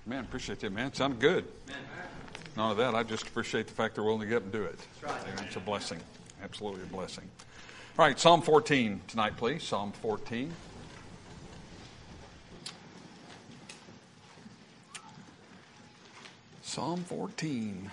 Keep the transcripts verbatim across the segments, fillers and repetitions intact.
Man, appreciate that, man. Sounded good. Amen. None of that. I just appreciate the fact they're willing to get up and do it. That's right. Amen. It's a blessing. Absolutely a blessing. All right, Psalm fourteen tonight, please. Psalm fourteen. Psalm fourteen.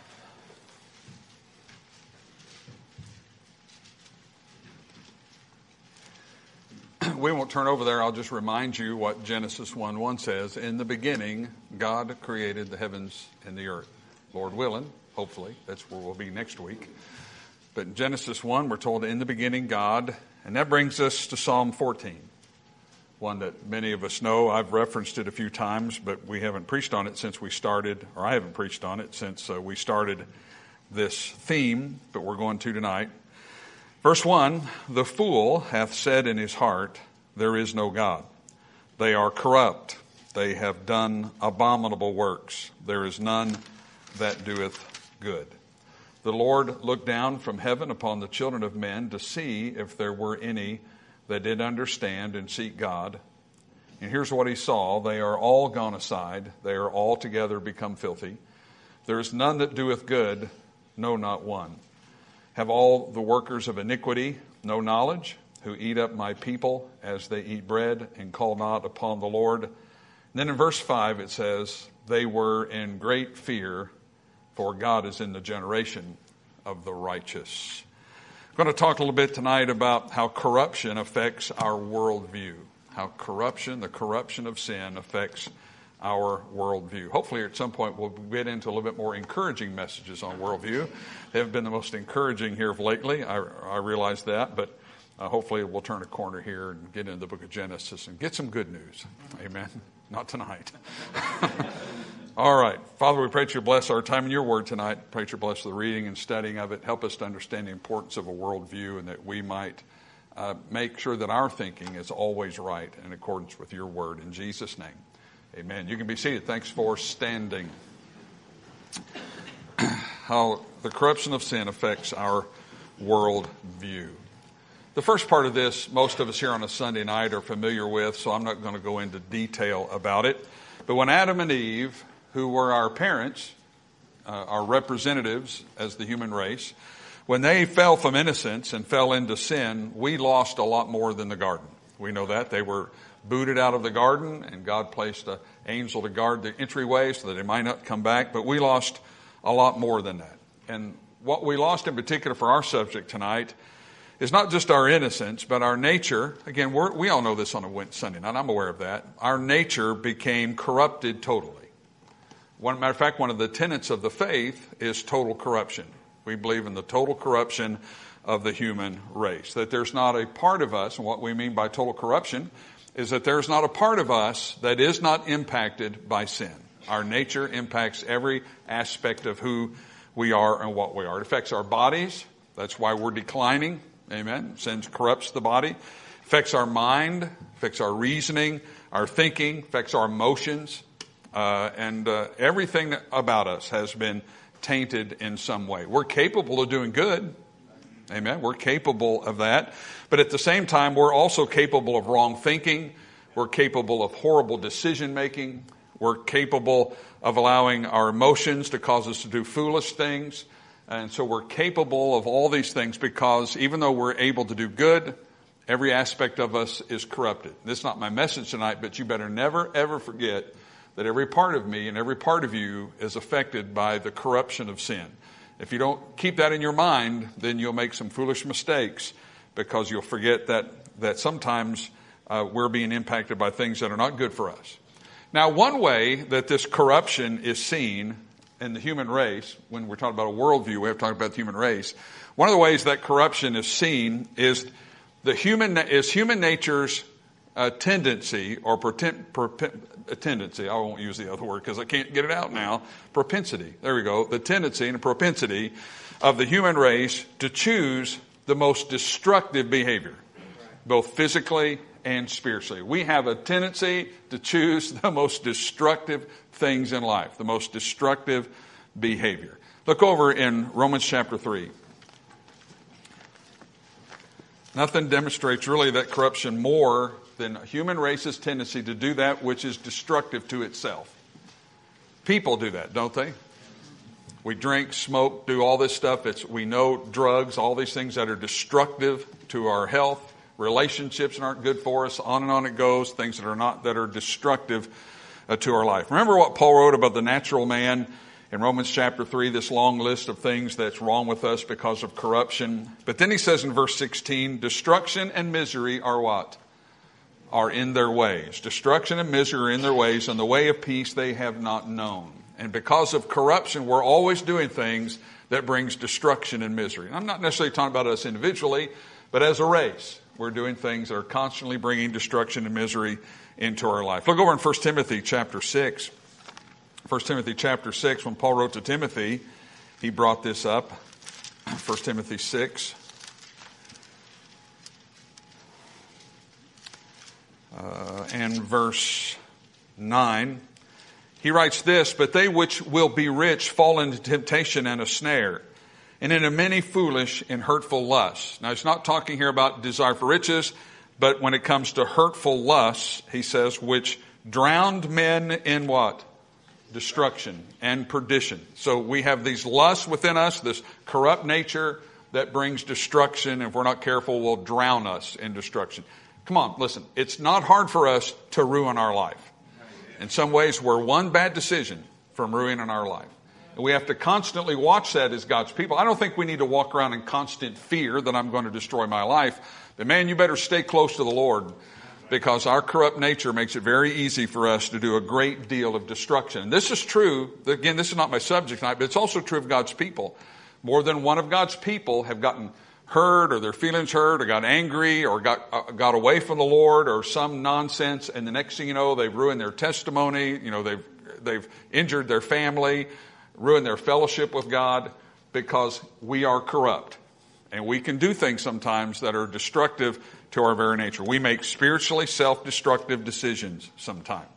We won't turn over there. I'll just remind you what Genesis one one says. In the beginning, God created the heavens and the earth. Lord willing, hopefully. That's where we'll be next week. But in Genesis one, we're told, in the beginning, God. And that brings us to Psalm fourteen, one that many of us know. I've referenced it a few times, but we haven't preached on it since we started, or I haven't preached on it since uh, we started this theme, but we're going to tonight. Verse one, the fool hath said in his heart, there is no God. They are corrupt. They have done abominable works. There is none that doeth good. The Lord looked down from heaven upon the children of men to see if there were any that did understand and seek God. And here's what he saw. They are all gone aside. They are altogether become filthy. There is none that doeth good, no, not one. Have all the workers of iniquity no knowledge, who eat up my people as they eat bread and call not upon the Lord? And then in verse five it says, they were in great fear, for God is in the generation of the righteous. I'm going to talk a little bit tonight about how corruption affects our worldview. How corruption, the corruption of sin, affects our worldview. Hopefully at some point we'll get into a little bit more encouraging messages on worldview. They haven't been the most encouraging here of lately. I, I realize that, but uh, hopefully we'll turn a corner here and get into the book of Genesis and get some good news. Amen. Not tonight. All right. Father, we pray that you bless our time in your word tonight. Pray that you bless the reading and studying of it. Help us to understand the importance of a worldview, and that we might uh, make sure that our thinking is always right in accordance with your word. In Jesus' name, amen. You can be seated. Thanks for standing. How the corruption of sin affects our worldview. The first part of this, most of us here on a Sunday night are familiar with, so I'm not going to go into detail about it. But when Adam and Eve, who were our parents, uh, our representatives as the human race, when they fell from innocence and fell into sin, we lost a lot more than the garden. We know that. They were booted out of the garden, and God placed an angel to guard the entryway so that they might not come back. But we lost a lot more than that. And what we lost in particular for our subject tonight is not just our innocence, but our nature. Again, we're, we all know this on a Sunday night. I'm aware of that. Our nature became corrupted totally. One matter of fact, one of the tenets of the faith is total corruption. We believe in the total corruption of the human race. That there's not a part of us, and what we mean by total corruption is that there's not a part of us that is not impacted by sin. Our nature impacts every aspect of who we are and what we are. It affects our bodies. That's why we're declining. Amen. Sin corrupts the body. Affects our mind, affects our reasoning, our thinking, affects our emotions. Uh, and uh, everything about us has been tainted in some way. We're capable of doing good. Amen. We're capable of that. But at the same time, we're also capable of wrong thinking. We're capable of horrible decision making. We're capable of allowing our emotions to cause us to do foolish things. And so we're capable of all these things because even though we're able to do good, every aspect of us is corrupted. This is not my message tonight, but you better never, ever forget that every part of me and every part of you is affected by the corruption of sin. If you don't keep that in your mind, then you'll make some foolish mistakes because you'll forget that, that sometimes uh, we're being impacted by things that are not good for us. Now, one way that this corruption is seen in the human race, when we're talking about a worldview, we have to talk about the human race. One of the ways that corruption is seen is the human is human nature's uh, tendency or pretend, pretend, a tendency. I won't use the other word because I can't get it out now. Propensity. There we go. The tendency and propensity of the human race to choose the most destructive behavior, both physically and spiritually. We have a tendency to choose the most destructive things in life, the most destructive behavior. Look over in Romans chapter three. Nothing demonstrates really that corruption more than a human race's tendency to do that which is destructive to itself. People do that, don't they? We drink, smoke, do all this stuff. It's, we know drugs, all these things that are destructive to our health, relationships that aren't good for us, on and on it goes, things that are not, that are destructive uh, to our life. Remember what Paul wrote about the natural man in Romans chapter three, this long list of things that's wrong with us because of corruption. But then he says in verse sixteen, destruction and misery are what? Are in their ways. Destruction and misery are in their ways, and the way of peace they have not known. And because of corruption, we're always doing things that brings destruction and misery. I'm not necessarily talking about us individually, but as a race, we're doing things that are constantly bringing destruction and misery into our life. Look over in First Timothy chapter six. First Timothy chapter six, when Paul wrote to Timothy, he brought this up. First Timothy six. Uh, and verse nine. He writes this, but they which will be rich fall into temptation and a snare, and into many foolish and hurtful lusts. Now, he's not talking here about desire for riches, but when it comes to hurtful lusts, he says, which drowned men in what? Destruction and perdition. So we have these lusts within us, this corrupt nature that brings destruction, and if we're not careful, will drown us in destruction. Come on, listen, it's not hard for us to ruin our life. In some ways, we're one bad decision from ruining our life. And we have to constantly watch that as God's people. I don't think we need to walk around in constant fear that I'm going to destroy my life. But man, you better stay close to the Lord, because our corrupt nature makes it very easy for us to do a great deal of destruction. And this is true. Again, this is not my subject tonight, but it's also true of God's people. More than one of God's people have gotten hurt, or their feelings hurt, or got angry, or got uh, got away from the Lord, or some nonsense, and the next thing you know, they've ruined their testimony. You know, they've they've injured their family, ruined their fellowship with God, because we are corrupt, and we can do things sometimes that are destructive to our very nature. We make spiritually self-destructive decisions sometimes.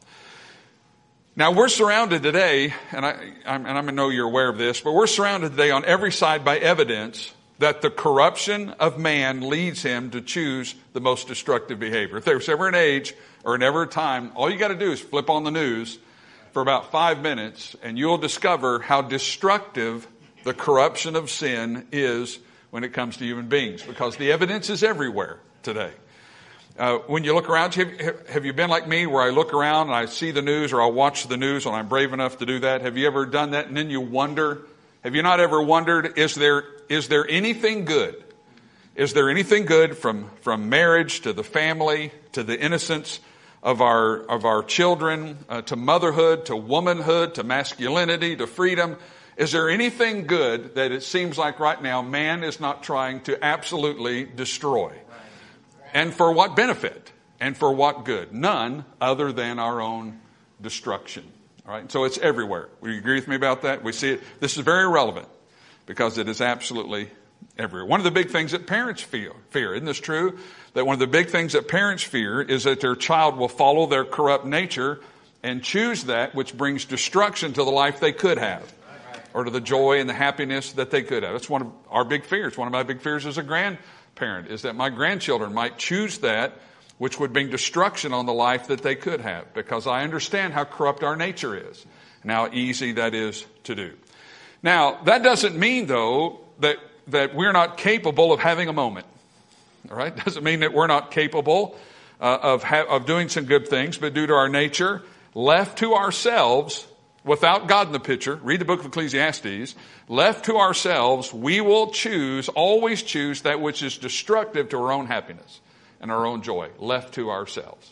Now, we're surrounded today, and I I'm, and I know you're aware of this, but we're surrounded today on every side by evidence that the corruption of man leads him to choose the most destructive behavior. If there's ever an age or an ever a time, all you got to do is flip on the news for about five minutes, and you'll discover how destructive the corruption of sin is when it comes to human beings, because the evidence is everywhere today. Uh, when you look around, have, have you been like me, where I look around and I see the news, or I watch the news, and I'm brave enough to do that? Have you ever done that? And then you wonder, have you not ever wondered, is there is there anything good? Is there anything good from, from marriage to the family, to the innocence of our of our children, uh, to motherhood, to womanhood, to masculinity, to freedom? Is there anything good that it seems like right now man is not trying to absolutely destroy? And for what benefit? And for what good? None other than our own destruction. All right? So it's everywhere. Would you agree with me about that? We see it. This is very relevant, because it is absolutely everywhere. One of the big things that parents fear, fear, isn't this true? That one of the big things that parents fear is that their child will follow their corrupt nature and choose that which brings destruction to the life they could have, or to the joy and the happiness that they could have. That's one of our big fears. One of my big fears as a grandparent is that my grandchildren might choose that which would bring destruction on the life that they could have, because I understand how corrupt our nature is and how easy that is to do. Now, that doesn't mean, though, that, that we're not capable of having a moment. All right? Doesn't mean that we're not capable uh, of, ha- of doing some good things, but due to our nature, left to ourselves, without God in the picture, read the book of Ecclesiastes, left to ourselves, we will choose, always choose that which is destructive to our own happiness and our own joy, left to ourselves.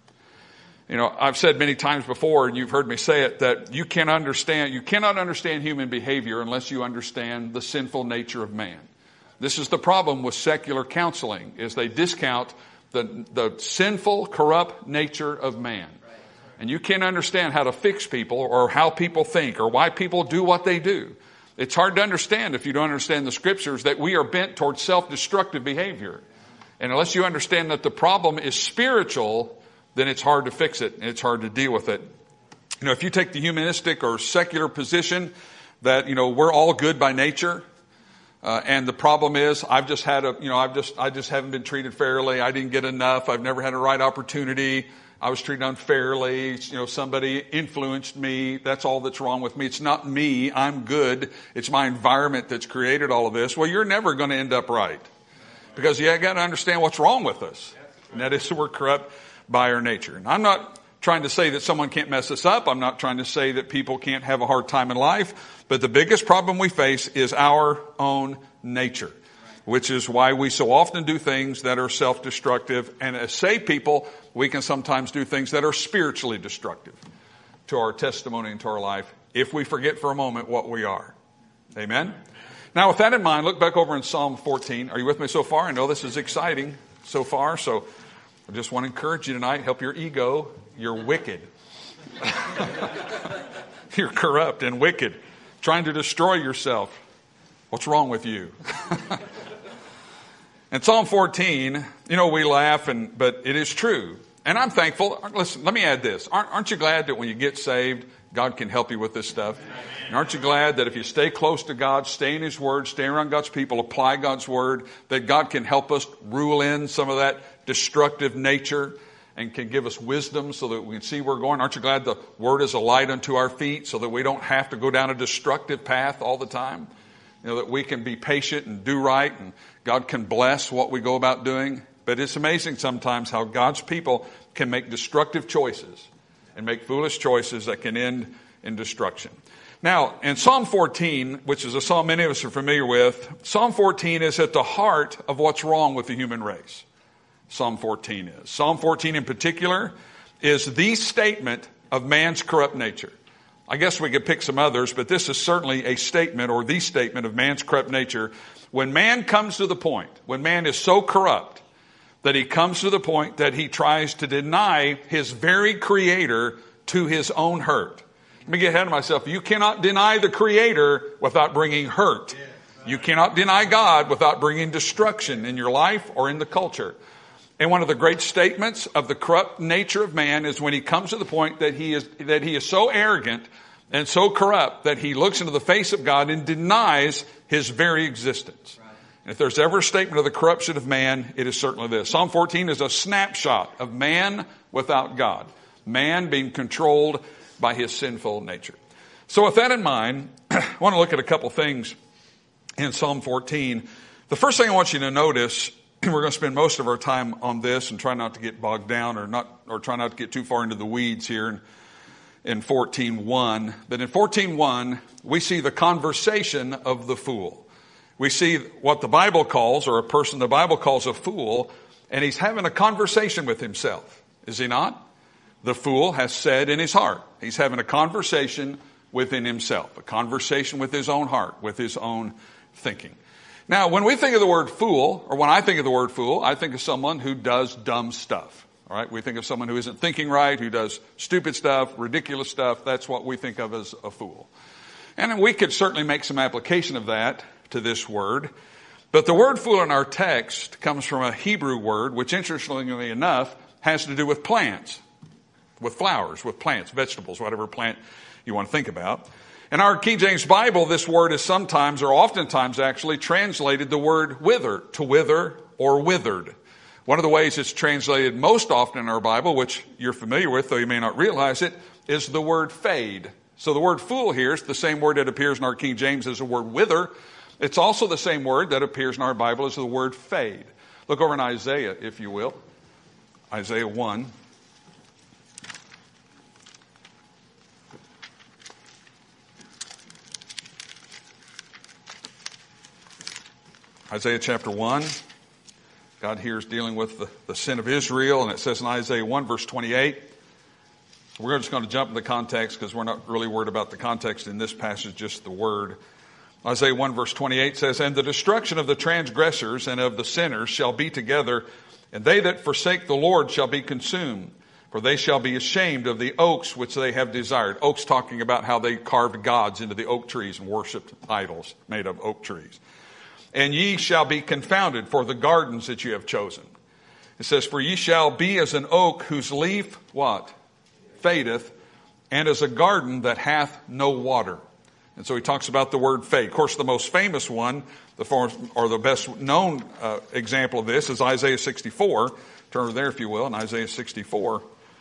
You know, I've said many times before, and you've heard me say it, that you can understand, you cannot understand human behavior unless you understand the sinful nature of man. This is the problem with secular counseling, is they discount the, the sinful, corrupt nature of man. And you can't understand how to fix people, or how people think, or why people do what they do. It's hard to understand if you don't understand the scriptures that we are bent towards self-destructive behavior. And unless you understand that the problem is spiritual, then it's hard to fix it, and it's hard to deal with it. You know, if you take the humanistic or secular position that, you know, we're all good by nature, uh, and the problem is I've just had a, you know, I've just, I just haven't been treated fairly. I didn't get enough. I've never had a right opportunity. I was treated unfairly, you know, somebody influenced me. That's all that's wrong with me. It's not me. I'm good. It's my environment that's created all of this. Well, you're never going to end up right, because you got to understand what's wrong with us. And that is we're corrupt by our nature. And I'm not trying to say that someone can't mess us up. I'm not trying to say that people can't have a hard time in life. But the biggest problem we face is our own nature, which is why we so often do things that are self-destructive. And as saved people, we can sometimes do things that are spiritually destructive to our testimony and to our life if we forget for a moment what we are. Amen? Now, with that in mind, look back over in Psalm fourteen. Are you with me so far? I know this is exciting so far, so I just want to encourage you tonight. Help your ego. You're wicked. You're corrupt and wicked, trying to destroy yourself. What's wrong with you? In Psalm fourteen, you know, we laugh, and but it is true. And I'm thankful. Listen, let me add this. Aren't, aren't you glad that when you get saved, God can help you with this stuff? And aren't you glad that if you stay close to God, stay in His Word, stay around God's people, apply God's Word, that God can help us rule in some of that destructive nature and can give us wisdom so that we can see where we're going? Aren't you glad the Word is a light unto our feet so that we don't have to go down a destructive path all the time? You know, that we can be patient and do right, and God can bless what we go about doing. But it's amazing sometimes how God's people can make destructive choices and make foolish choices that can end in destruction. Now, in Psalm fourteen, which is a psalm many of us are familiar with, Psalm fourteen is at the heart of what's wrong with the human race. Psalm fourteen is. Psalm fourteen in particular is the statement of man's corrupt nature. I guess we could pick some others, but this is certainly a statement or the statement of man's corrupt nature. When man comes to the point, when man is so corrupt that he comes to the point that he tries to deny his very creator to his own hurt. Let me get ahead of myself. You cannot deny the creator without bringing hurt. You cannot deny God without bringing destruction in your life or in the culture. And one of the great statements of the corrupt nature of man is when he comes to the point that he is, that he is so arrogant and so corrupt that he looks into the face of God and denies his very existence. And if there's ever a statement of the corruption of man, it is certainly this. Psalm fourteen is a snapshot of man without God. Man being controlled by his sinful nature. So with that in mind, I want to look at a couple things in Psalm fourteen. The first thing I want you to notice, and we're going to spend most of our time on this and try not to get bogged down or not, or try not to get too far into the weeds here in, in fourteen one. But in fourteen one, we see the conversation of the fool. We see what the Bible calls, or a person the Bible calls a fool, and he's having a conversation with himself. Is he not? The fool has said in his heart. He's having a conversation within himself, a conversation with his own heart, with his own thinking. Now, when we think of the word fool, or when I think of the word fool, I think of someone who does dumb stuff. All right, we think of someone who isn't thinking right, who does stupid stuff, ridiculous stuff. That's what we think of as a fool. And we could certainly make some application of that to this word. But the word fool in our text comes from a Hebrew word, which interestingly enough has to do with plants, with flowers, with plants, vegetables, whatever plant you want to think about. In our King James Bible, this word is sometimes, or oftentimes actually, translated the word wither, to wither or withered. One of the ways it's translated most often in our Bible, which you're familiar with, though you may not realize it, is the word fade. So the word fool here is the same word that appears in our King James as the word wither. It's also the same word that appears in our Bible as the word fade. Look over in Isaiah, if you will. Isaiah one. Isaiah chapter one. God here is dealing with the, the sin of Israel, and it says in Isaiah one, verse twenty-eight. We're just going to jump in the context because we're not really worried about the context in this passage, just the word. Isaiah one, verse twenty-eight says, "And the destruction of the transgressors and of the sinners shall be together, and they that forsake the Lord shall be consumed. For they shall be ashamed of the oaks which they have desired." Oaks talking about how they carved gods into the oak trees and worshipped idols made of oak trees. "And ye shall be confounded for the gardens that you have chosen." It says, "For ye shall be as an oak whose leaf," what? "Fadeth, and as a garden that hath no water." And so he talks about the word fade. Of course, the most famous one, the form, or the best known uh, example of this is Isaiah sixty-four. Turn over there, if you will, in Isaiah sixty-four.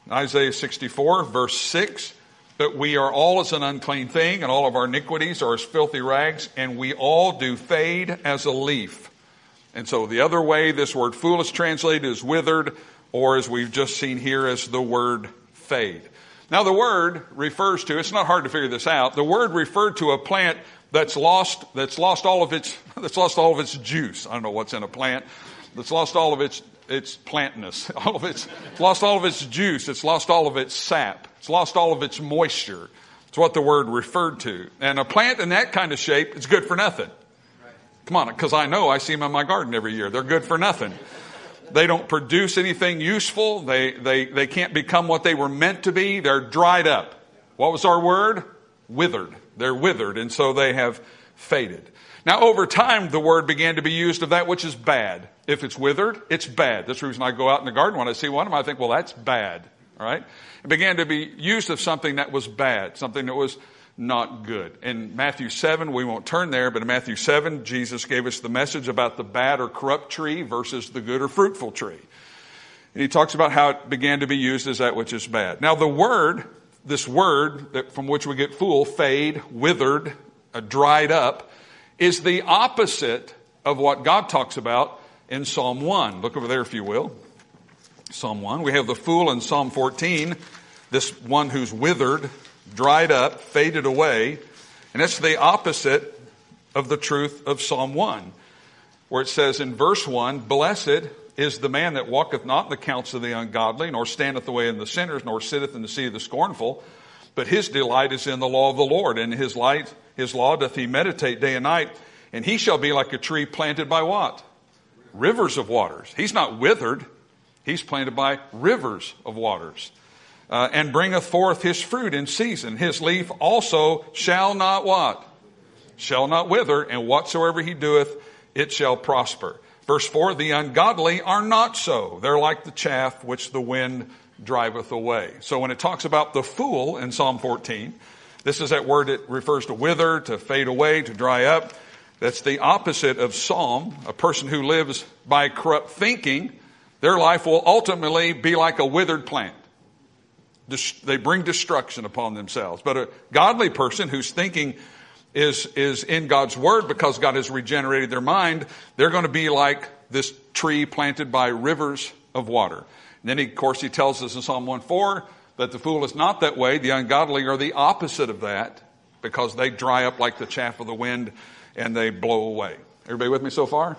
Isaiah sixty-four, verse six, but we are all as an unclean thing, and all of our iniquities are as filthy rags, and we all do fade as a leaf. And so the other way this word fool is translated is withered, or as we've just seen here as the word fade. Now the word refers to, it's not hard to figure this out, the word referred to a plant that's lost, that's lost all of its, that's lost all of its juice. I don't know what's in a plant. That's lost all of its, its plantness. All of its, it's lost all of its juice. It's lost all of its sap. It's lost all of its moisture. It's what the word referred to. And a plant in that kind of shape is good for nothing. Come on, because I know I see them in my garden every year. They're good for nothing. They don't produce anything useful. They, they, they can't become what they were meant to be. They're dried up. What was our word? Withered. They're withered, and so they have faded. Now, over time, the word began to be used of that which is bad. If it's withered, it's bad. That's the reason I go out in the garden. When I see one of them, I think, well, that's bad. All right? It began to be used of something that was bad, something that was not good. In Matthew seven, we won't turn there, but in Matthew seven, Jesus gave us the message about the bad or corrupt tree versus the good or fruitful tree. And he talks about how it began to be used as that which is bad. Now, the word, this word that from which we get fool, fade, withered, uh, dried up, is the opposite of what God talks about in Psalm one. Look over there, if you will. Psalm one. We have the fool in Psalm fourteen, this one who's withered, dried up, faded away. And that's the opposite of the truth of Psalm one, where it says in verse one, blessed is the man that walketh not in the counsel of the ungodly, nor standeth the way in the sinners, nor sitteth in the seat of the scornful. But his delight is in the law of the Lord, and his light, his law doth he meditate day and night. And he shall be like a tree planted by what? Rivers of waters. He's not withered. He's planted by rivers of waters. Uh, and bringeth forth his fruit in season. His leaf also shall not what? Shall not wither, and whatsoever he doeth, it shall prosper. Verse four, the ungodly are not so. They're like the chaff which the wind driveth away. So when it talks about the fool in Psalm fourteen, this is that word that refers to wither, to fade away, to dry up. That's the opposite of Psalm. A person who lives by corrupt thinking, their life will ultimately be like a withered plant. They bring destruction upon themselves. But a godly person whose thinking is, is in God's word because God has regenerated their mind, they're going to be like this tree planted by rivers of water. And then, he, of course, he tells us in Psalm one four that the fool is not that way. The ungodly are the opposite of that because they dry up like the chaff of the wind and they blow away. Everybody with me so far?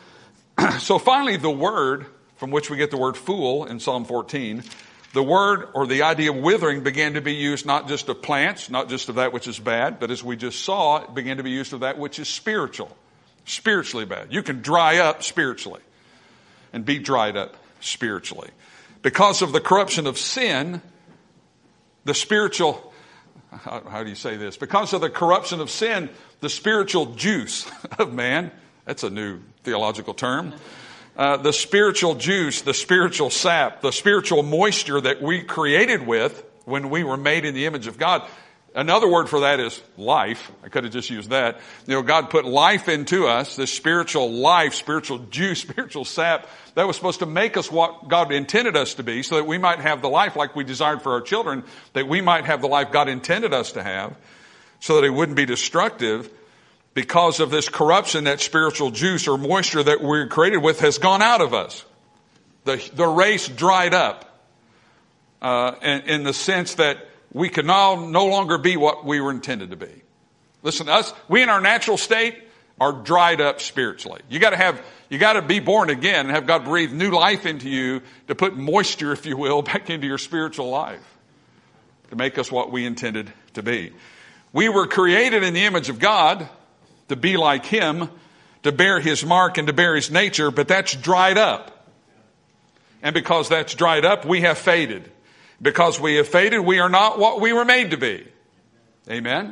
So finally, the word from which we get the word fool in Psalm fourteen, the word or the idea of withering began to be used not just of plants, not just of that which is bad, but as we just saw, it began to be used of that which is spiritual, spiritually bad. You can dry up spiritually and be dried up spiritually. Because of the corruption of sin, the spiritual, how, how do you say this? Because of the corruption of sin, the spiritual juice of man, that's a new theological term, Uh, the spiritual juice, the spiritual sap, the spiritual moisture that we created with when we were made in the image of God. Another word for that is life. I could have just used that. You know, God put life into us, this spiritual life, spiritual juice, spiritual sap that was supposed to make us what God intended us to be so that we might have the life like we desired for our children, that we might have the life God intended us to have so that it wouldn't be destructive. Because of this corruption, that spiritual juice or moisture that we're created with has gone out of us. The, the race dried up uh, in, in the sense that we can now no longer be what we were intended to be. Listen to us. We in our natural state are dried up spiritually. You got to have, you got to be born again and have God breathe new life into you to put moisture, if you will, back into your spiritual life to make us what we intended to be. We were created in the image of God to be like him, to bear his mark and to bear his nature, but that's dried up. And because that's dried up, we have faded. Because we have faded, we are not what we were made to be. Amen?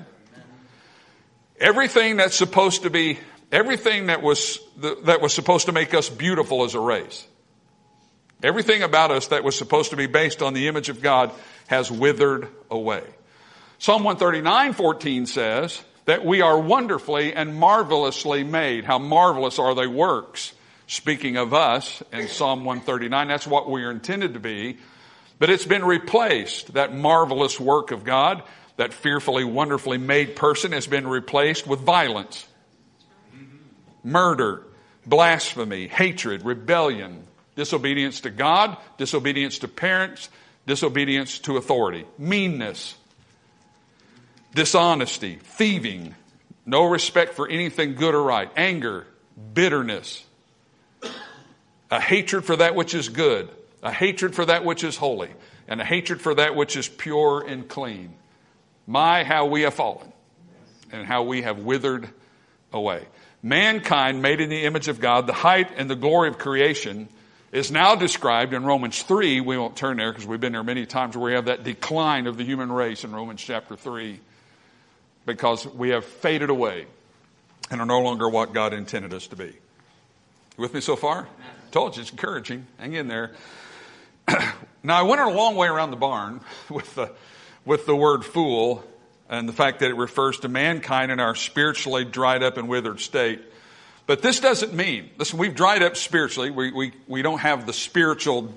Everything that's supposed to be, everything that was, that was supposed to make us beautiful as a race, everything about us that was supposed to be based on the image of God has withered away. Psalm one thirty-nine fourteen says, that we are wonderfully and marvelously made. How marvelous are thy works. Speaking of us in Psalm one thirty-nine, that's what we are intended to be. But it's been replaced. That marvelous work of God, that fearfully, wonderfully made person, has been replaced with violence, murder, blasphemy, hatred, rebellion, disobedience to God, disobedience to parents, disobedience to authority, meanness, dishonesty, thieving, no respect for anything good or right, anger, bitterness, a hatred for that which is good, a hatred for that which is holy, and a hatred for that which is pure and clean. My, how we have fallen, and how we have withered away. Mankind, made in the image of God, the height and the glory of creation, is now described in Romans three. We won't turn there because we've been there many times, where we have that decline of the human race in Romans chapter three, because we have faded away and are no longer what God intended us to be. You with me so far? Told you, it's encouraging. Hang in there. Now, I went a long way around the barn with the, with the word fool and the fact that it refers to mankind in our spiritually dried up and withered state. But this doesn't mean, listen, we've dried up spiritually. We, we, we don't have the spiritual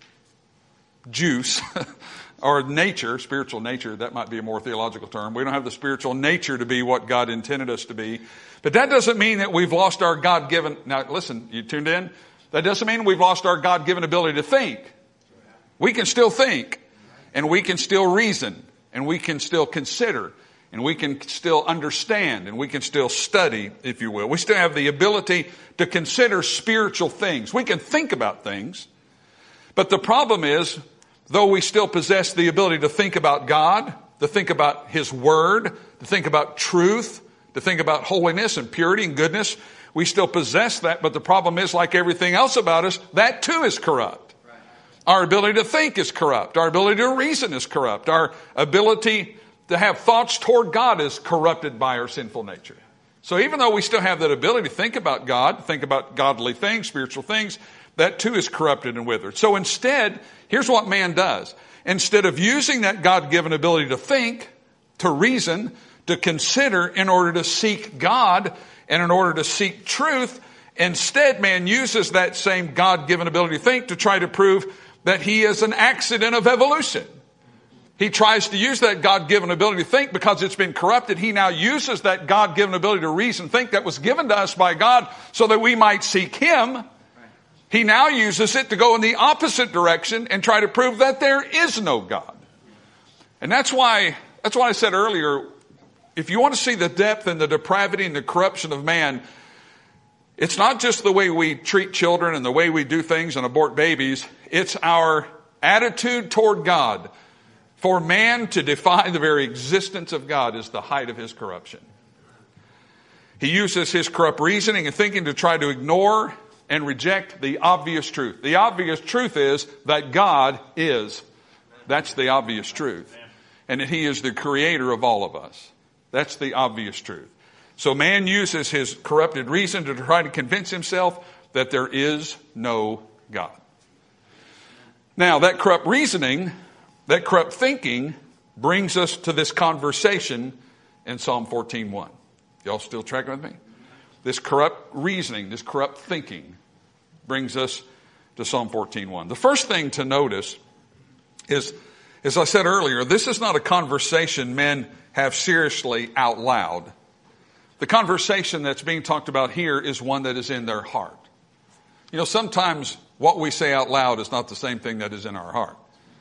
juice or nature, spiritual nature. That might be a more theological term. We don't have the spiritual nature to be what God intended us to be. But that doesn't mean that we've lost our God-given, now listen, you tuned in? That doesn't mean we've lost our God-given ability to think. We can still think, and we can still reason, and we can still consider, and we can still understand, and we can still study, if you will. We still have the ability to consider spiritual things. We can think about things. But the problem is, though we still possess the ability to think about God, to think about His Word, to think about truth, to think about holiness and purity and goodness, we still possess that. But the problem is, like everything else about us, that too is corrupt. Our ability to think is corrupt. Our ability to reason is corrupt. Our ability to have thoughts toward God is corrupted by our sinful nature. So even though we still have that ability to think about God, think about godly things, spiritual things, that too is corrupted and withered. So instead, here's what man does. Instead of using that God-given ability to think, to reason, to consider in order to seek God and in order to seek truth, instead man uses that same God-given ability to think to try to prove that he is an accident of evolution. He tries to use that God-given ability to think because it's been corrupted. He now uses that God-given ability to reason, think that was given to us by God so that we might seek Him. He now uses it to go in the opposite direction and try to prove that there is no God. And that's why, that's why I said earlier, if you want to see the depth and the depravity and the corruption of man, it's not just the way we treat children and the way we do things and abort babies. It's our attitude toward God. For man to defy the very existence of God is the height of his corruption. He uses his corrupt reasoning and thinking to try to ignore and reject the obvious truth. The obvious truth is that God is. That's the obvious truth. And that He is the creator of all of us. That's the obvious truth. So man uses his corrupted reason to try to convince himself that there is no God. Now, that corrupt reasoning, that corrupt thinking brings us to this conversation in Psalm fourteen one. Y'all still tracking with me? This corrupt reasoning, this corrupt thinking brings us to Psalm fourteen one. The first thing to notice is, as I said earlier, this is not a conversation men have seriously out loud. The conversation that's being talked about here is one that is in their heart. You know, sometimes what we say out loud is not the same thing that is in our heart.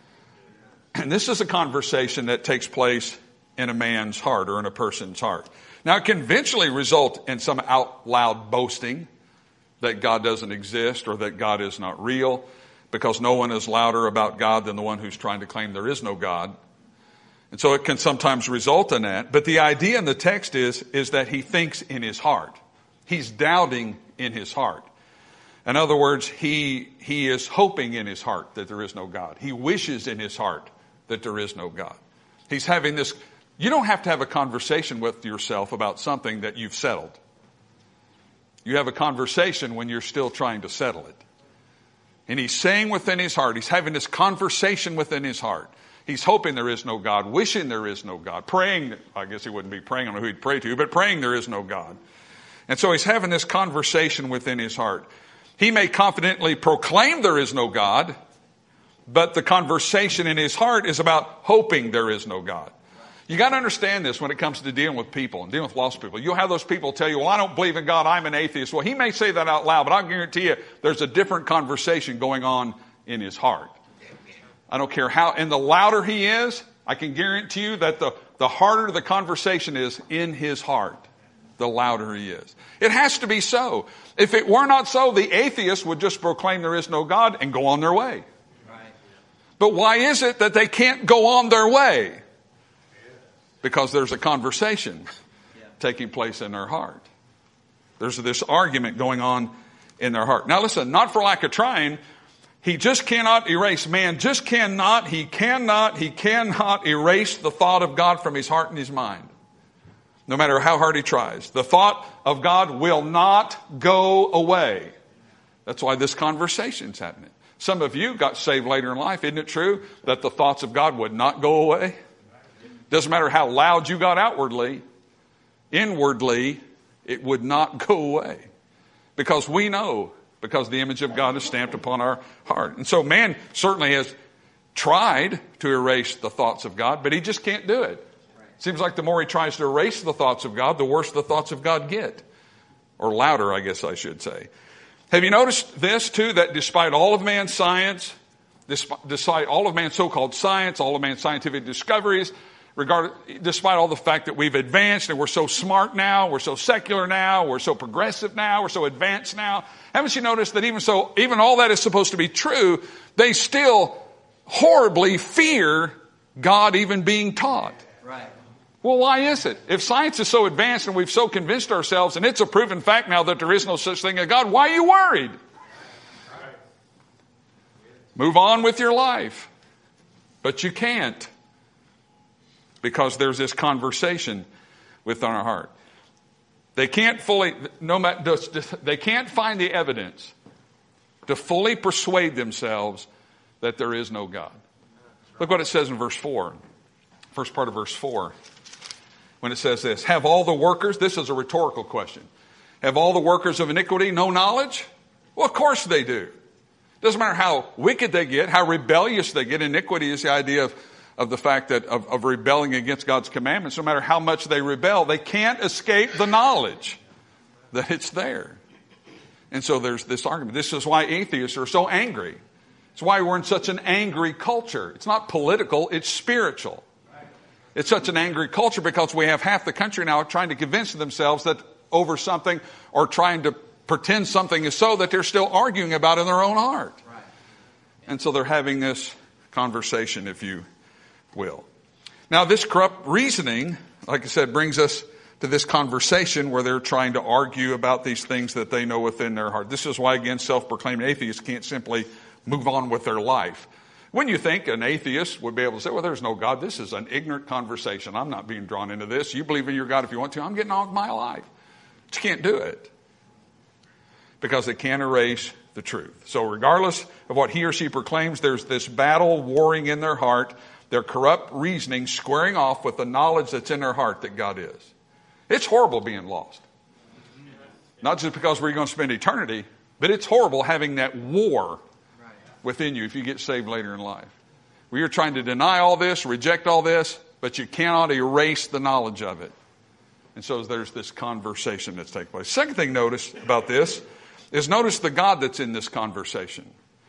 And this is a conversation that takes place in a man's heart or in a person's heart. Now, it can eventually result in some out loud boasting that God doesn't exist or that God is not real, because no one is louder about God than the one who's trying to claim there is no God. And so it can sometimes result in that. But the idea in the text is, is that he thinks in his heart. He's doubting in his heart. In other words, he, he is hoping in his heart that there is no God. He wishes in his heart that there is no God. He's having this, you don't have to have a conversation with yourself about something that you've settled. You have a conversation when you're still trying to settle it. And he's saying within his heart, he's having this conversation within his heart. He's hoping there is no God, wishing there is no God, praying, I guess he wouldn't be praying, I don't know who he'd pray to, but praying there is no God. And so he's having this conversation within his heart. He may confidently proclaim there is no God, but the conversation in his heart is about hoping there is no God. You got to understand this when it comes to dealing with people and dealing with lost people. You'll have those people tell you, well, I don't believe in God, I'm an atheist. Well, he may say that out loud, but I guarantee you there's a different conversation going on in his heart. I don't care how, and the louder he is, I can guarantee you that the, the harder the conversation is in his heart, the louder he is. It has to be so. If it were not so, the atheist would just proclaim there is no God and go on their way. But why is it that they can't go on their way? Because there's a conversation taking place in their heart. There's this argument going on in their heart. Now listen, not for lack of trying, he just cannot erase, man just cannot, he cannot, he cannot erase the thought of God from his heart and his mind. No matter how hard he tries. The thought of God will not go away. That's why this conversation's happening. Some of you got saved later in life. Isn't it true that the thoughts of God would not go away? Doesn't matter how loud you got outwardly, inwardly, it would not go away. Because we know, because the image of God is stamped upon our heart. And so man certainly has tried to erase the thoughts of God, but he just can't do it. Seems like the more he tries to erase the thoughts of God, the worse the thoughts of God get. Or louder, I guess I should say. Have you noticed this too, that despite all of man's science, despite all of man's so-called science, all of man's scientific discoveries, regard, despite all the fact that we've advanced and we're so smart now, we're so secular now, we're so progressive now, we're so advanced now, haven't you noticed that even so, even all that is supposed to be true, they still horribly fear God even being taught? Right. Well, why is it? If science is so advanced and we've so convinced ourselves, and it's a proven fact now that there is no such thing as God, why are you worried? Move on with your life. But you can't. Because there's this conversation within our heart. They can't fully, no matter, they can't find the evidence to fully persuade themselves that there is no God. Look what it says in verse four. First part of verse four. When it says this, have all the workers, this is a rhetorical question, have all the workers of iniquity no knowledge? Well, of course they do. Doesn't matter how wicked they get, how rebellious they get. Iniquity is the idea of, of the fact that of, of rebelling against God's commandments. No matter how much they rebel, they can't escape the knowledge that it's there. And so there's this argument. This is why atheists are so angry. It's why we're in such an angry culture. It's not political, it's spiritual. It's such an angry culture because we have half the country now trying to convince themselves that over something or trying to pretend something is so that they're still arguing about in their own heart. Right. And so they're having this conversation, if you will. Now, this corrupt reasoning, like I said, brings us to this conversation where they're trying to argue about these things that they know within their heart. This is why, again, self-proclaimed atheists can't simply move on with their life. When you think an atheist would be able to say, well, there's no God. This is an ignorant conversation. I'm not being drawn into this. You believe in your God if you want to. I'm getting on with my life. But you can't do it because it can't erase the truth. So regardless of what he or she proclaims, there's this battle warring in their heart, their corrupt reasoning squaring off with the knowledge that's in their heart that God is. It's horrible being lost. Not just because we're going to spend eternity, but it's horrible having that war within you if you get saved later in life. We are trying to deny all this, reject all this, but you cannot erase the knowledge of it. And so there's this conversation that's taking place. Second thing notice about this is notice the God that's in this conversation.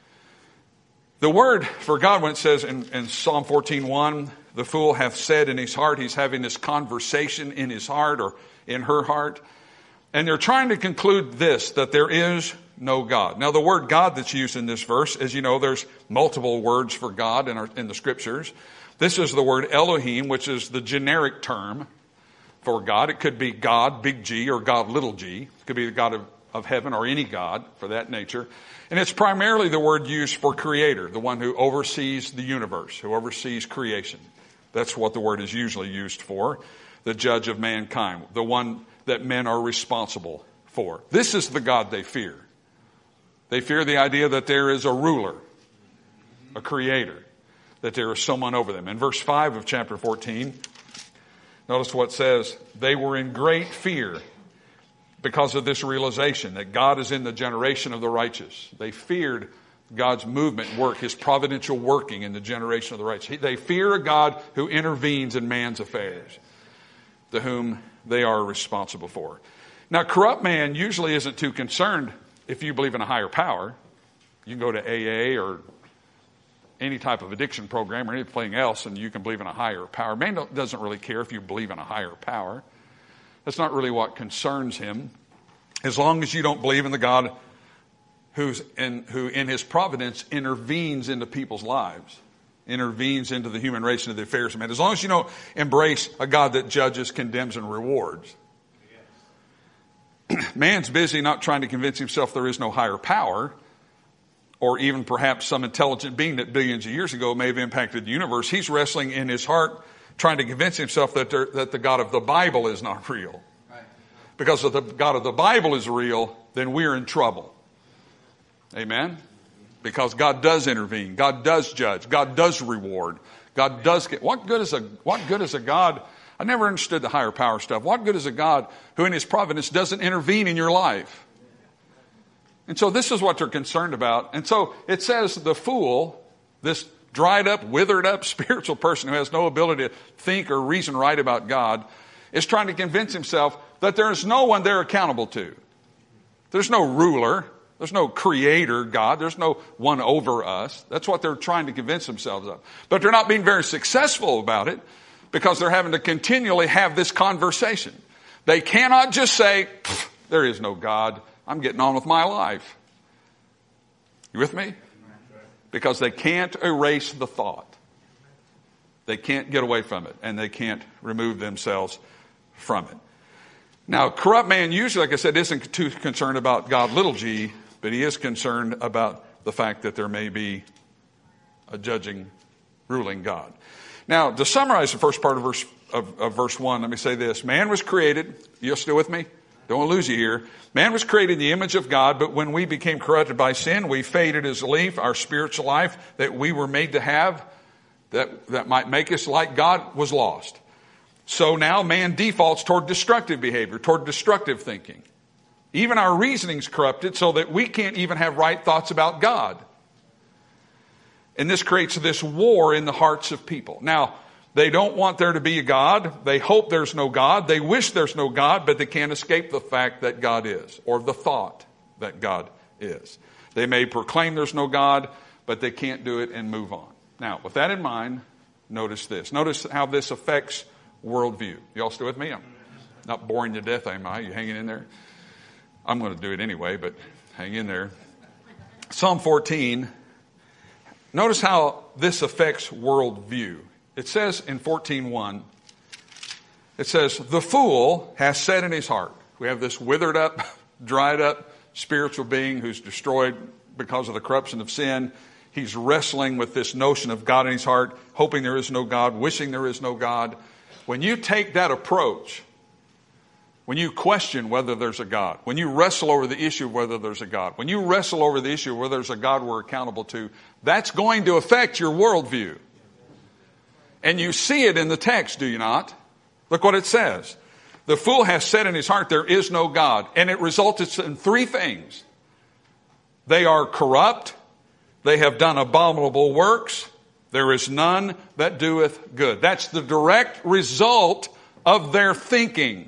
The word for God, when it says in, in Psalm fourteen one, the fool hath said in his heart, he's having this conversation in his heart or in her heart. And they're trying to conclude this, that there is no God. Now, the word God that's used in this verse, as you know, there's multiple words for God in, our, in the scriptures. This is the word Elohim, which is the generic term for God. It could be God, big G, or God, little g. It could be the God of, of heaven or any God for that nature. And it's primarily the word used for creator, the one who oversees the universe, who oversees creation. That's what the word is usually used for. The judge of mankind, the one that men are responsible for. This is the God they fear. They fear the idea that there is a ruler, a creator, that there is someone over them. In verse five of chapter fourteen, notice what it says. They were in great fear because of this realization that God is in the generation of the righteous. They feared God's movement work, his providential working in the generation of the righteous. They fear a God who intervenes in man's affairs, to whom they are responsible for. Now, corrupt man usually isn't too concerned if you believe in a higher power. You can go to A A or any type of addiction program or anything else, and you can believe in a higher power. Man doesn't really care if you believe in a higher power. That's not really what concerns him. As long as you don't believe in the God who's in, who in his providence intervenes into people's lives, intervenes into the human race and the affairs of men. As long as you don't embrace a God that judges, condemns, and rewards. Yes. Man's busy not trying to convince himself there is no higher power, or even perhaps some intelligent being that billions of years ago may have impacted the universe. He's wrestling in his heart, trying to convince himself that, there, that the God of the Bible is not real. Right. Because if the God of the Bible is real, then we're in trouble. Amen? Because God does intervene. God does judge. God does reward. God does get... What good is a, what good is a God... I never understood the higher power stuff. What good is a God who in his providence doesn't intervene in your life? And so this is what they're concerned about. And so it says the fool, this dried up, withered up spiritual person who has no ability to think or reason right about God, is trying to convince himself that there is no one they're accountable to. There's no ruler. There's no creator God. There's no one over us. That's what they're trying to convince themselves of. But they're not being very successful about it because they're having to continually have this conversation. They cannot just say, there is no God. I'm getting on with my life. You with me? Because they can't erase the thought. They can't get away from it, and they can't remove themselves from it. Now, corrupt man usually, like I said, isn't too concerned about God, little g, but he is concerned about the fact that there may be a judging, ruling God. Now, to summarize the first part of verse, of, of verse one, let me say this. Man was created. You still with me? Don't want to lose you here. Man was created in the image of God, but when we became corrupted by sin, we faded as a leaf. Our spiritual life that we were made to have, that, that might make us like God, was lost. So now man defaults toward destructive behavior, toward destructive thinking. Even our reasoning's corrupted so that we can't even have right thoughts about God. And this creates this war in the hearts of people. Now, they don't want there to be a God. They hope there's no God. They wish there's no God, but they can't escape the fact that God is, or the thought that God is. They may proclaim there's no God, but they can't do it and move on. Now, with that in mind, notice this. Notice how this affects worldview. You all still with me? I'm not boring you to death, am I? You hanging in there? I'm going to do it anyway, but hang in there. Psalm fourteen. Notice how this affects worldview. It says in fourteen one, it says, the fool has said in his heart. We have this withered up, dried up spiritual being who's destroyed because of the corruption of sin. He's wrestling with this notion of God in his heart, hoping there is no God, wishing there is no God. When you take that approach, when you question whether there's a God, when you wrestle over the issue of whether there's a God, when you wrestle over the issue of whether there's a God we're accountable to, that's going to affect your worldview. And you see it in the text, do you not? Look what it says. The fool has said in his heart, there is no God. And it results in three things. They are corrupt. They have done abominable works. There is none that doeth good. That's the direct result of their thinking.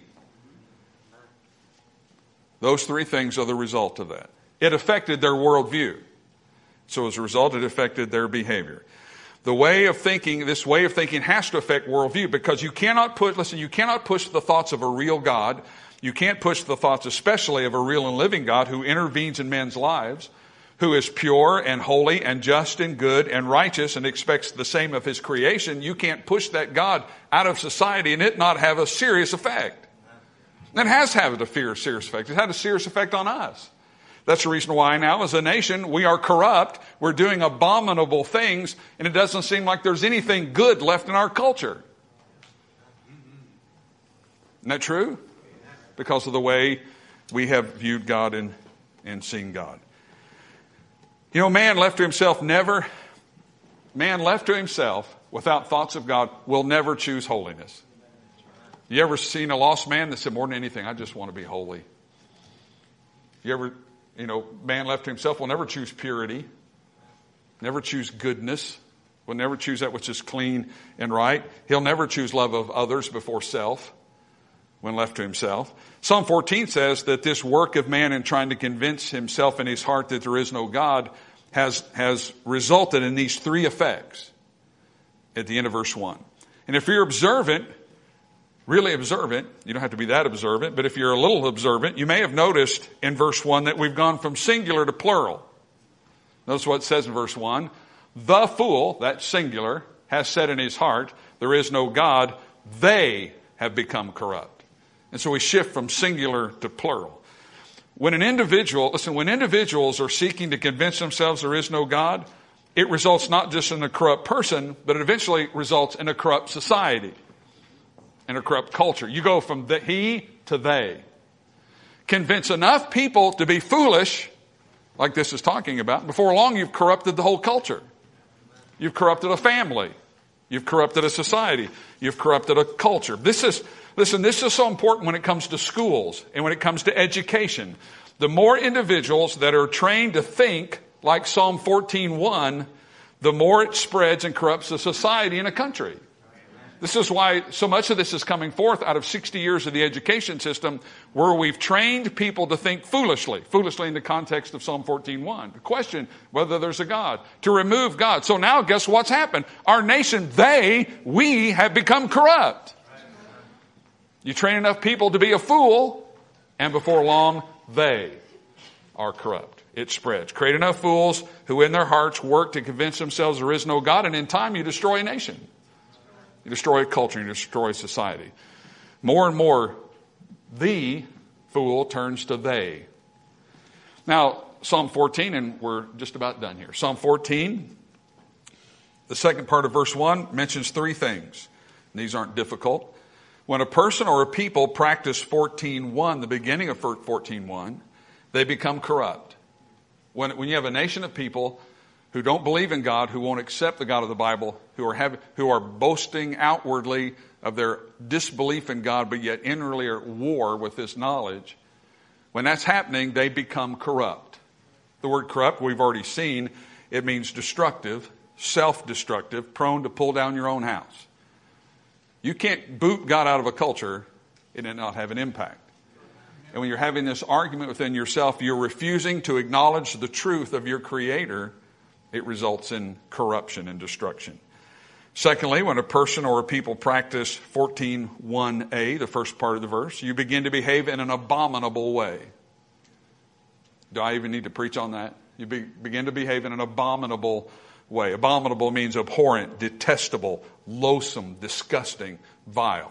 Those three things are the result of that. It affected their worldview. So as a result, it affected their behavior. The way of thinking, this way of thinking has to affect worldview because you cannot put, listen, you cannot push the thoughts of a real God. You can't push the thoughts especially of a real and living God who intervenes in men's lives, who is pure and holy and just and good and righteous and expects the same of his creation. You can't push that God out of society and it not have a serious effect. And it has had a serious effect. It's had a serious effect on us. That's the reason why now as a nation we are corrupt. We're doing abominable things and it doesn't seem like there's anything good left in our culture. Isn't that true? Because of the way we have viewed God and, and seen God. You know, man left to himself never, man left to himself without thoughts of God will never choose holiness. You ever seen a lost man that said more than anything, I just want to be holy? You ever, you know, man left to himself will never choose purity. never choose goodness, will never choose that which is clean and right. He'll never choose love of others before self when left to himself. Psalm fourteen says that this work of man in trying to convince himself in his heart that there is no God has, has resulted in these three effects at the end of verse one. And if you're observant, really observant, you don't have to be that observant, but if you're a little observant, you may have noticed in verse one that we've gone from singular to plural. Notice what it says in verse one. The fool, that's singular, has said in his heart, there is no God. They have become corrupt. And so we shift from singular to plural. When an individual, listen, when individuals are seeking to convince themselves there is no God, it results not just in a corrupt person, but it eventually results in a corrupt society, in a corrupt culture. You go from the he to they. Convince enough people to be foolish, like this is talking about, before long you've corrupted the whole culture. You've corrupted a family. You've corrupted a society. You've corrupted a culture. This is, listen, this is so important when it comes to schools and when it comes to education. The more individuals that are trained to think like Psalm fourteen one, the more it spreads and corrupts the society in a country. This is why so much of this is coming forth out of sixty years of the education system where we've trained people to think foolishly, foolishly in the context of Psalm fourteen one, to question whether there's a God, to remove God. So now guess what's happened? Our nation, they, we have become corrupt. You train enough people to be a fool, and before long, they are corrupt. It spreads. Create enough fools who in their hearts work to convince themselves there is no God, and in time you destroy a nation. You destroy a culture, you destroy society. More and more, the fool turns to they. Now, Psalm fourteen, and we're just about done here. Psalm fourteen, the second part of verse one mentions three things. And these aren't difficult. When a person or a people practice fourteen one, the beginning of fourteen one, they become corrupt. When, when you have a nation of people who don't believe in God, who won't accept the God of the Bible, who are have, who are boasting outwardly of their disbelief in God, but yet inwardly are at war with this knowledge, when that's happening, they become corrupt. The word corrupt, we've already seen, it means destructive, self-destructive, prone to pull down your own house. You can't boot God out of a culture and it not have an impact. And when you're having this argument within yourself, you're refusing to acknowledge the truth of your Creator, it results in corruption and destruction. Secondly, when a person or a people practice fourteen one a, the first part of the verse, you begin to behave in an abominable way. Do I even need to preach on that? You be, begin to behave in an abominable way. Abominable means abhorrent, detestable, loathsome, disgusting, vile.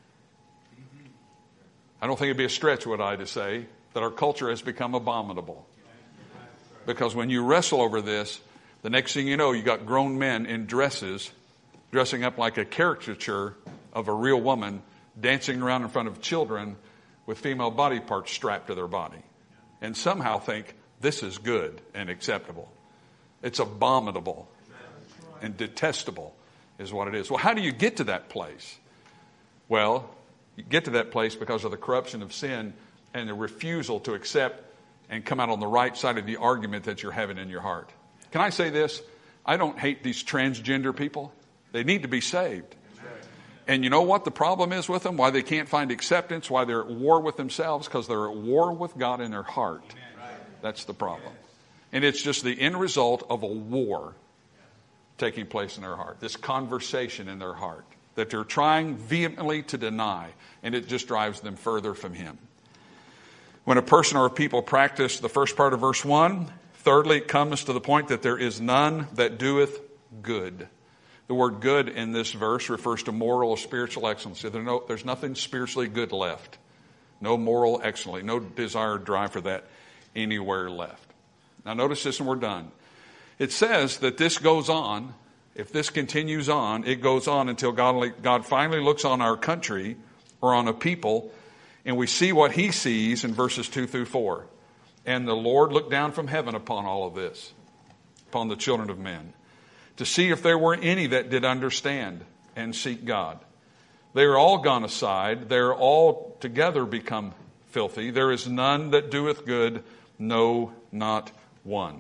I don't think it'd be a stretch, would I, to say that our culture has become abominable. Because when you wrestle over this, the next thing you know, you got grown men in dresses, dressing up like a caricature of a real woman, dancing around in front of children with female body parts strapped to their body. And somehow think this is good and acceptable. It's abominable and detestable is what it is. Well, how do you get to that place? Well, you get to that place because of the corruption of sin and the refusal to accept and come out on the right side of the argument that you're having in your heart. Can I say this? I don't hate these transgender people. They need to be saved. And you know what the problem is with them? Why they can't find acceptance, why they're at war with themselves? Because they're at war with God in their heart. That's the problem. And it's just the end result of a war taking place in their heart. This conversation in their heart that they're trying vehemently to deny. And it just drives them further from Him. When a person or a people practice the first part of verse one, thirdly, it comes to the point that there is none that doeth good. The word good in this verse refers to moral or spiritual excellence. There's, no, there's nothing spiritually good left. No moral excellence, no desired drive for that anywhere left. Now notice this and we're done. It says that this goes on, if this continues on, it goes on until God, God finally looks on our country or on a people and we see what He sees in verses two through four. And the Lord looked down from heaven upon all of this, upon the children of men, to see if there were any that did understand and seek God. They are all gone aside. They are all together become filthy. There is none that doeth good, no, not one.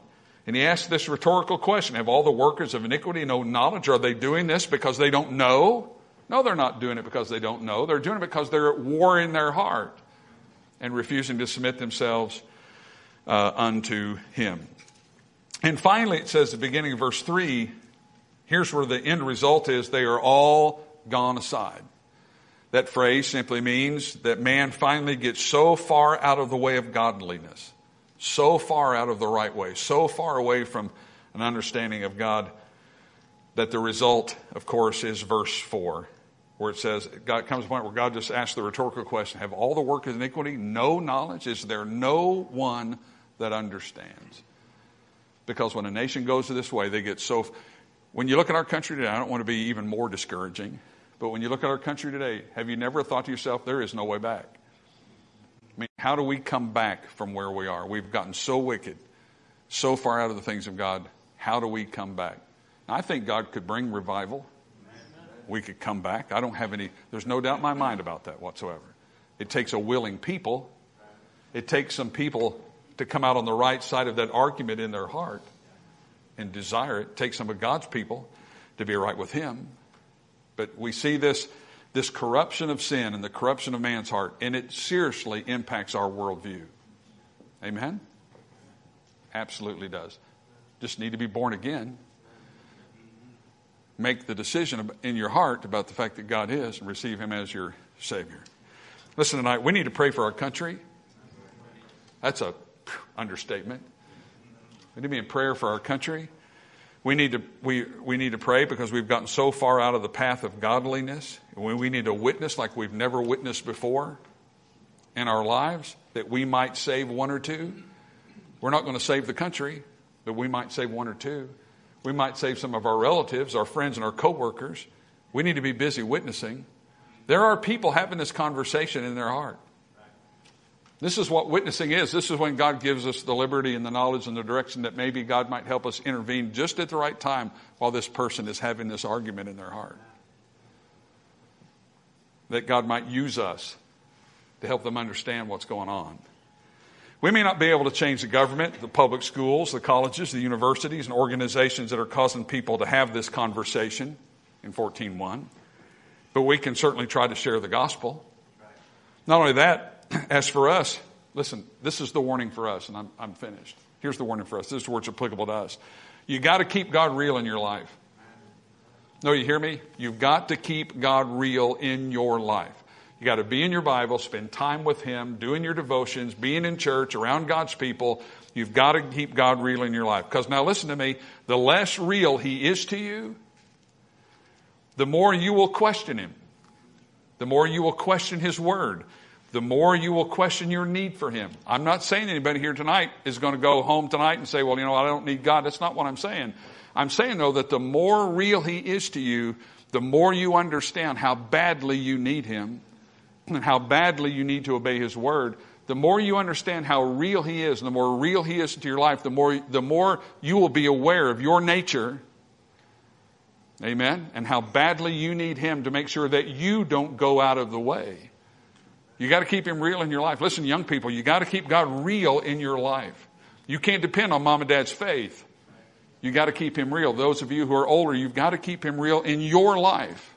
And he asked this rhetorical question, have all the workers of iniquity no knowledge? Are they doing this because they don't know? No, they're not doing it because they don't know. They're doing it because they're at war in their heart and refusing to submit themselves uh, unto him. And finally, it says at the beginning of verse three, here's where the end result is, they are all gone aside. That phrase simply means that man finally gets so far out of the way of godliness, so far out of the right way, so far away from an understanding of God, that the result, of course, is verse four, where it says, God comes to a point where God just asks the rhetorical question, have all the workers of iniquity no knowledge? Is there no one that understands? Because when a nation goes this way, they get so... When you look at our country today, I don't want to be even more discouraging, but when you look at our country today, have you never thought to yourself, there is no way back? I mean, how do we come back from where we are? We've gotten so wicked, so far out of the things of God. How do we come back? Now, I think God could bring revival. We could come back. I don't have any, there's no doubt in my mind about that whatsoever. It takes a willing people. It takes some people to come out on the right side of that argument in their heart and desire it. It takes some of God's people to be right with him. But we see this, this corruption of sin and the corruption of man's heart, and it seriously impacts our worldview. Amen? Absolutely does. Just need to be born again. Make the decision in your heart about the fact that God is and receive him as your Savior. Listen tonight, we need to pray for our country. That's a understatement. We need to be in prayer for our country. We need to we we need to pray because we've gotten so far out of the path of godliness. We, we need to witness like we've never witnessed before in our lives, that we might save one or two. We're not going to save the country, but we might save one or two. We might save some of our relatives, our friends, and our coworkers. We need to be busy witnessing. There are people having this conversation in their heart. This is what witnessing is. This is when God gives us the liberty and the knowledge and the direction that maybe God might help us intervene just at the right time while this person is having this argument in their heart. That God might use us to help them understand what's going on. We may not be able to change the government, the public schools, the colleges, the universities, and organizations that are causing people to have this conversation in fourteen one. But we can certainly try to share the gospel. Not only that, as for us, listen, this is the warning for us, and I'm, I'm finished. Here's the warning for us. This is where it's applicable to us. You got to keep God real in your life. No, you hear me? You've got to keep God real in your life. You got to be in your Bible, spend time with him, doing your devotions, being in church, around God's people. You've got to keep God real in your life. Because now listen to me, the less real he is to you, the more you will question him. The more you will question his word. The more you will question your need for him. I'm not saying anybody here tonight is going to go home tonight and say, well, you know, I don't need God. That's not what I'm saying. I'm saying, though, that the more real he is to you, the more you understand how badly you need him and how badly you need to obey his word. The more you understand how real he is and the more real he is to your life, the more, the more you will be aware of your nature. Amen. And how badly you need him to make sure that you don't go out of the way. You got to keep him real in your life. Listen, young people, you got to keep God real in your life. You can't depend on mom and dad's faith. You got to keep him real. Those of you who are older, you've got to keep him real in your life.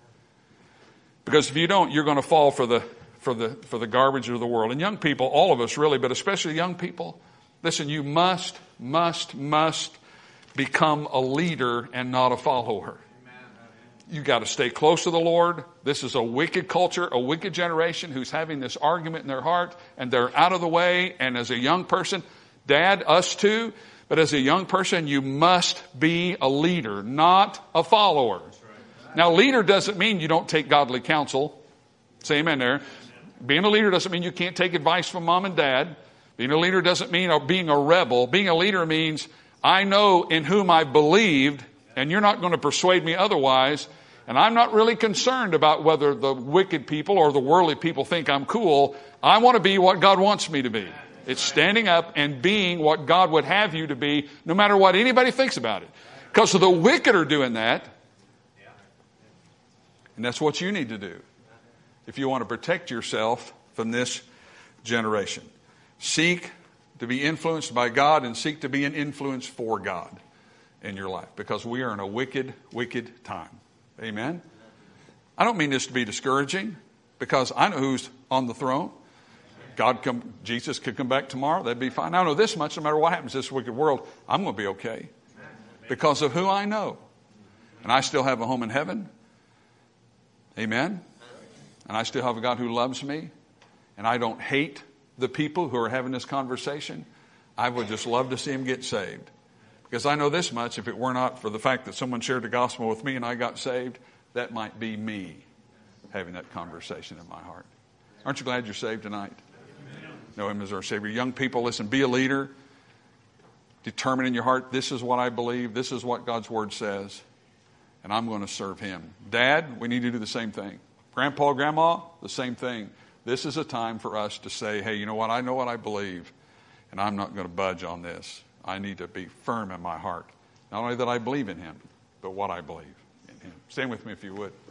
Because if you don't, you're going to fall for the for the for the garbage of the world. And young people, all of us really, but especially young people, listen, you must, must, must become a leader and not a follower. You got to stay close to the Lord. This is a wicked culture, a wicked generation who's having this argument in their heart, and they're out of the way. And as a young person, Dad, us too, but as a young person, you must be a leader, not a follower. Now, leader doesn't mean you don't take godly counsel. Say amen there. Being a leader doesn't mean you can't take advice from mom and dad. Being a leader doesn't mean being a rebel. Being a leader means I know in whom I believed, and you're not going to persuade me otherwise. And I'm not really concerned about whether the wicked people or the worldly people think I'm cool. I want to be what God wants me to be. It's standing up and being what God would have you to be, no matter what anybody thinks about it. Because the wicked are doing that. And that's what you need to do if you want to protect yourself from this generation. Seek to be influenced by God and seek to be an influence for God in your life, because we are in a wicked, wicked time. Amen? I don't mean this to be discouraging, because I know who's on the throne. God come, Jesus could come back tomorrow. That'd be fine. I know this much: no matter what happens in this wicked world, I'm going to be okay because of who I know. And I still have a home in heaven. Amen? And I still have a God who loves me. And I don't hate the people who are having this conversation. I would just love to see them get saved. Because I know this much: if it were not for the fact that someone shared the gospel with me and I got saved, that might be me having that conversation in my heart. Aren't you glad you're saved tonight? Amen. Know Him as our Savior. Young people, listen, be a leader. Determine in your heart, this is what I believe. This is what God's Word says. And I'm going to serve Him. Dad, we need to do the same thing. Grandpa, Grandma, the same thing. This is a time for us to say, hey, you know what? I know what I believe, and I'm not going to budge on this. I need to be firm in my heart. Not only that I believe in Him, but what I believe in Him. Stand with me if you would.